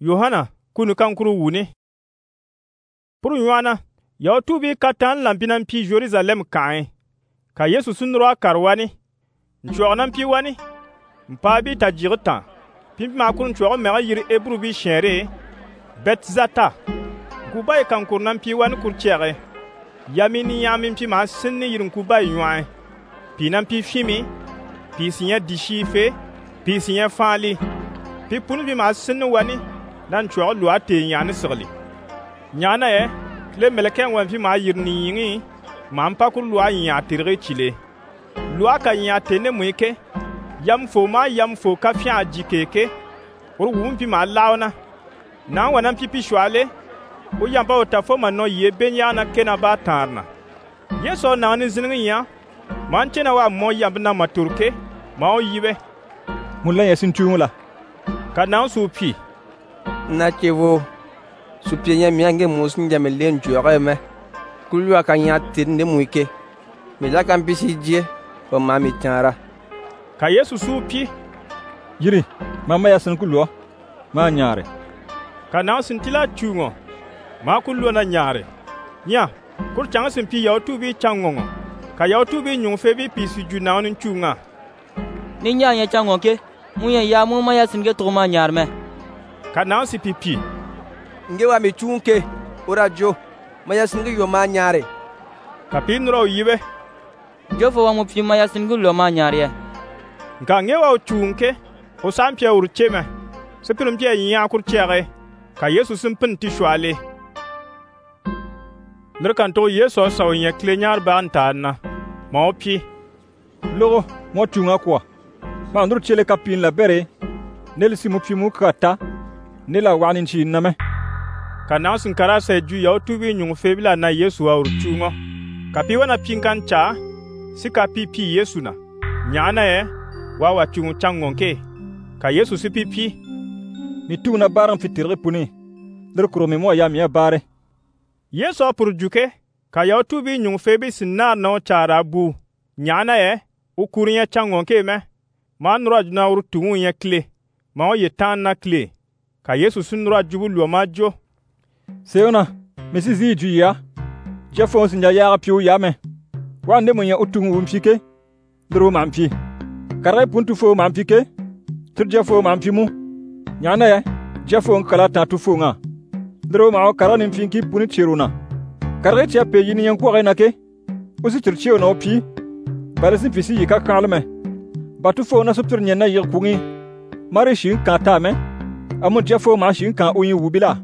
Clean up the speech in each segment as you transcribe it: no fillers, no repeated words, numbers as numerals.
Yohana kunu kankuru wuni. Puru nywana, yaw tubi katan lampinan pi Jerusalem kae. Ka Yesu sunro karwani. Nchognan pi wani. Mpabi ta jirta. Pimpi makun chog mega yiri ebru bi shere. Betzata. Kubai kankurnan pi wani kurchere. Yamini yamin pi ma sinni yirin kubai nywan. Pi nan pi fimi. Pi sinya dishife. Pi sinya fali. Pi punu bi ma sinni wani. Dan chog lua te nyani sigli. Nyana le meleken wan fi ma yirni yingi. Ma mpakur lua nya tirge chile. Lua ka nya tene mwike. Yam fo ka fia jikeke. Uru wumpi ma launa. Na wana pipi shwale. O yamba o tafo mano ye benyana kena ba tarna. Yeso na ni zingi ya. Manchena wa mo yambna maturke. Ma o yibe. Mulla yasin tuumula. Ka na supi. Na chevo. Supie nya miange musin jamelen juare me. Kulwa kanya tinde mwike. Mela kampisi je. O mami tiara. Ka Yesu supi. Yiri, mama yasin kulwa. Ma nyare. Ka na sintila chungo. Ma kulwa na nyare. Nya, kur changa simpi yaw tubi changongo. Ka yaw tubi nyungfe bi pisi juna onin chunga. Ni nya changonke. Muye ya mu ma yasin ge toma nyar me. Ka na si pipi. Ngewa mi chunke. Ora jo. Ma yasin ge yo ma nyare. Ka pinro yibe. Jofo wa mu pi ma yasin ge lo ma nyar ya. Nka ngewa chunke. O sampia urcheme. Sepirum pia nya kurchere. Ka Yesu simpin tishwale. Nirkanto Yesu saw nya klenyar bantana. Ma opi. Logo, mo tunga kwa. Ma ndur chele kapin la bere. Nel simu pimu kata. Nela wanin chi name. Kana sun kara sai ju yaw tubi nyung febila na Yesu wa urtungo. Kapi wana pinkan cha. Si kapi pi Yesu na. Nyana wa tungu changonke. Ka Yesu si pipi. Mi tuna baran fitirre puni. Ndur kuro mi mo ya bare. Yesu apurjuke. Ka yaw tubi nyung febi sinna no chara bu. Nyana ukurinya changonke me. Man raj na urtungu ya kle. Ma o yetan na kle. Ka Yesu sunra jubu luamajo. Seona, mesi zi ju ya. Jefo sinja ya piu ya me. Wande mo ya utungu umfike. Dro mampi. Kare puntu fo mampike. Tur jefo mampimu. Nyana Jefo nkala tatu fo nga. Dro ma o karani mfinki puni chiruna. Kare tia pe yini yan kwa na ke. Usi chirchio na opi. Baresi pisi yika kalme. Batu fo na subtur nyana yir kungi. Mari shin kata me. Amu Jefo ma shin kan uyin wubila.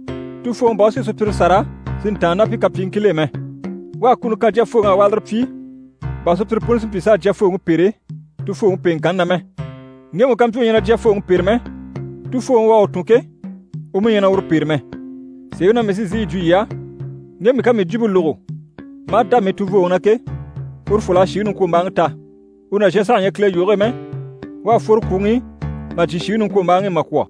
Tu fo mbosi subtur sara. Sintana pika pinkile me. Wa kunu ka Jefo nga wadr pi. Ba subtur puni pisa Jefo ngupere. Tu fo ngpen na me. Ngemu kampion yana Jefo ngupere me. Tu fo wa otunke. Umu yana urupere me. Seuna mesi zi ju ya. Ngemi kami jibu logo. Mada me tu vo onake. Urfula shinu kumbangta. Una jesa anye kle yore me. Wa for kungi. Ma jishinu kumbangi makwa.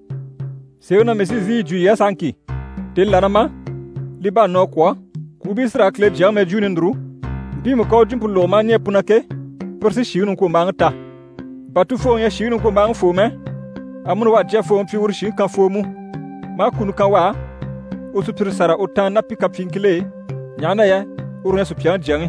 Seuna mesi zi ju ya sanki. Til lanama. Liba no kwa. Kubisra kle jame junindru. Bimu ko jimpu loma nye punake. Persi shinu kumbangta. Batu fo nye shinu kumbang fo me. Amunu wa Jefo mpi ur shin kan fo mu. Ma kunu kan wa. Usupir sara utan na pika pinkile. Nyana urne supian jangi.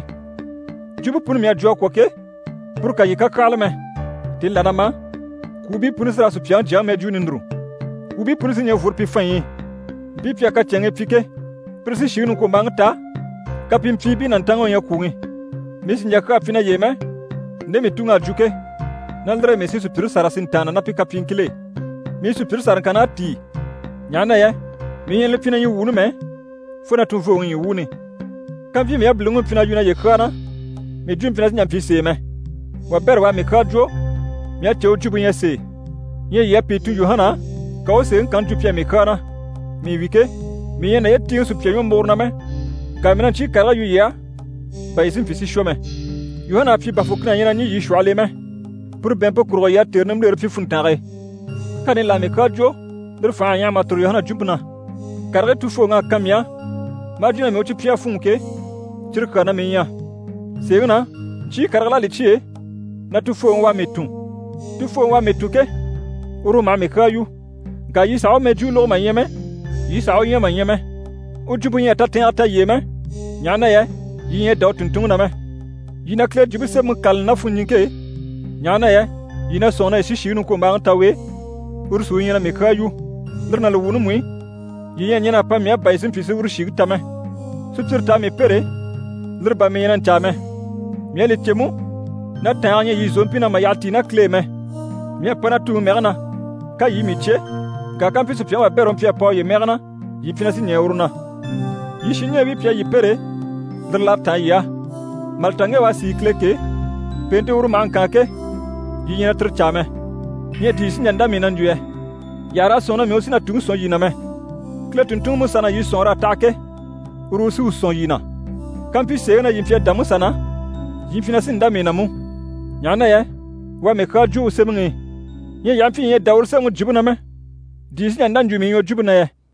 Jubu punu miya jwa kwa ke. Purka yika kalme. Til lanama. Kubi punu sara supian jame junindru. Kubi punu sinye vurpi fanyi. Bipya ka chenge pike. Persi shinu kumbangta. Kapim pibi nantango ya kungi. Misi njaka pina yeme. Nemi tunga juke. Naldre mesi supir sara sintana na pika pinkile. Mi supir sara kana ti. Nyana mi yen lepina yu wunu me. Funa tu vo yu wuni. Kan vi me ablungu pina yuna ye kana. Mi drum pina nyam pise me. Wa berwa mi kadro. Mi ate ojubu ye se. Ye pitu Yohana. Ka o se kan tu pia mi kana. Mi wike. Mi yen ye ti su pia yu morna me. Ka mina chi kala yu ya. Ba isin fisi shome. Yohana pi bafukna yena ni yi shwale me. Pour ben peu kuro ya ternum le fi funtare. Kani la mi kadro. Der fa nya matru Yohana jumbna. Karre tu fo nga kamya. Majina mi ochi pia funke. Tirka na minya. Seuna chi karala lichie. Na tu fo wa metu. Tu fo wa metuke. Uru ma me kayu. Ka yi sao me ju lo ma yeme, yi sao ye ma yeme. U jubu ye ta ten ta yeme. Nyana ye, yi ye do tuntung na me. Yi na kle jubu se mu kal na funyinke. Nyana ye, yi na sona si shi nu ko ma ta we. Ursu yi na me ka yu. Lirna lu wunu mui. Yi ye nyana pa me ba isin fi se urshi ta me. Sutur ta me pere. Lirba me yana ta me. Me le temu. Na ta anya yi zompi na ma yati na kle me. Me pa na tu me na. Ka yi mi che. Ka kan fi su pia wa beron pia po ye me na. Yi fina si nye uruna. Yi shinye bi pia yi pere. Lirla ta ya. Maltange wa si kleke. Pente uru man kake. Yi yana tur cha me. Nye di si nyanda me nan juye. Yara sona me osina tung son yi na me. Kle tuntung mu sana yi son ra take. Uru si son yi na. Kampi se na yin fia damu sana. Yin fina sin da me na mu. Nyana ye. Wa me ka ju se mungi. Ye yan fi ye dawur se mu jibu na me. Di si nyanda ju me yo jibu na ye.